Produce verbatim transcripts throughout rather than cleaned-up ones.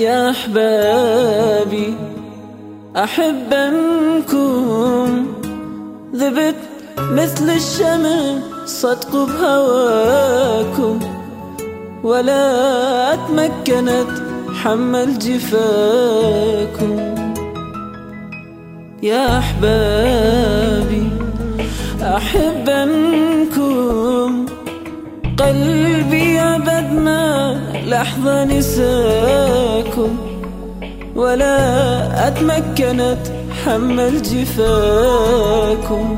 يا أحبابي أحبنكم، ذبت مثل الشمس صدق بهواكم، ولا تمكنت حمل جفاكم. يا أحبابي أحبنكم، قلبي أبد ما لحظة نساكم، ولا أتمكنت حمل جفاكم.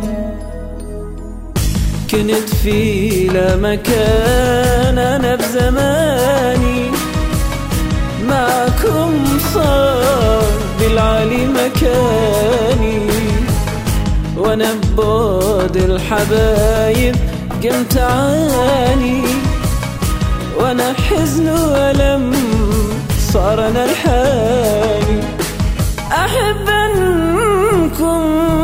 كنت في لا مكان أنا بزماني، معكم صار بالعالي مكاني، وانا ببعد الحبايب قمت عاني، وانا حزن وألم صار انا الحالي. أحبنكم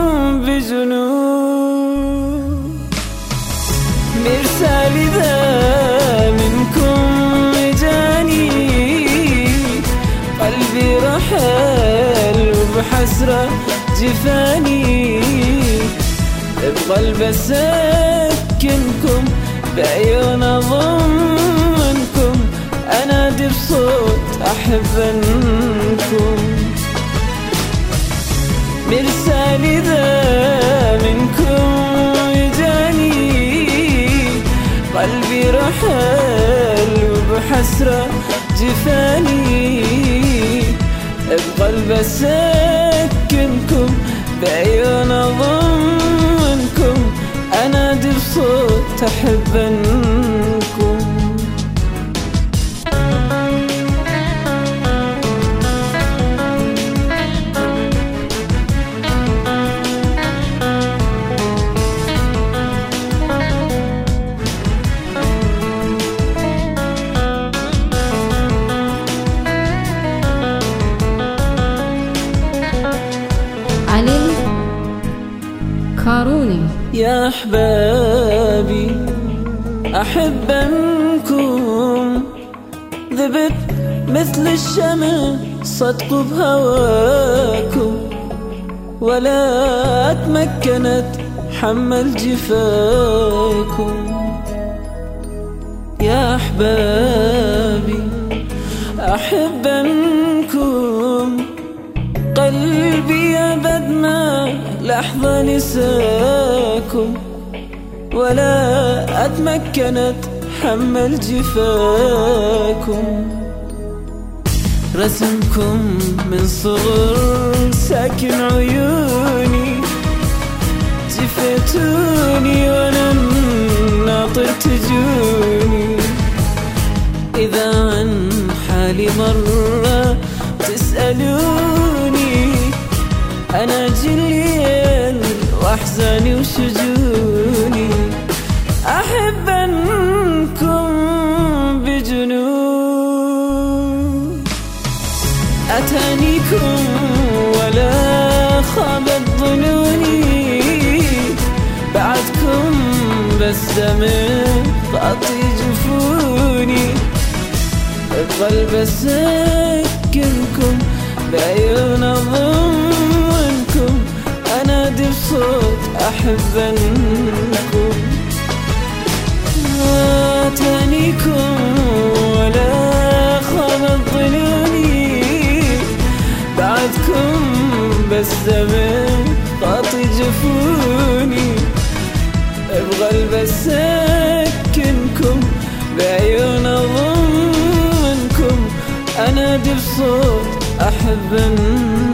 بجنون، مرسالي ذا منكم جاني، قلبي رحل وبحسرة جفاني، بقلب أسكنكم بعيون أضمنكم، أنادي بصوت أحبنكم. مرسالي ذا منكم جاني، قلبي رحل وبحسرة جفاني، بقلب أسكنكم بعيون أضمنكم، أنادي بصوت أحبنكم. علي كاروني. يا أحبابي أحبنكم، ذبت مثل الشمس صدق بهواكم، ولا تمكنت حمل جفاكم. يا أحبابي أحبنكم، قلبي أبد ما لحظة نساكم، ولا أتمكنت حمل جفاكم. رسمكم من صغر ساكن عيوني، جفيتوني وانا ناطر تجوني، إذا عن حالي مرة تسألوني، أنا جليل وأحزاني وشجوني. أحبنكم بجنون، أتانيكم ولا خابت ظنوني، بعدكم بس دمع غطي جفوني، بقلب أسكنكم بعيون أضمنكم، أنادي بصوت أحبنكم. أتانيكم ولا خابت ظنوني، بعدكم بس دمع غطي جفوني، بقلب أسكنكم بعيون أضمنكم، أنادي بصوت أحبنكم.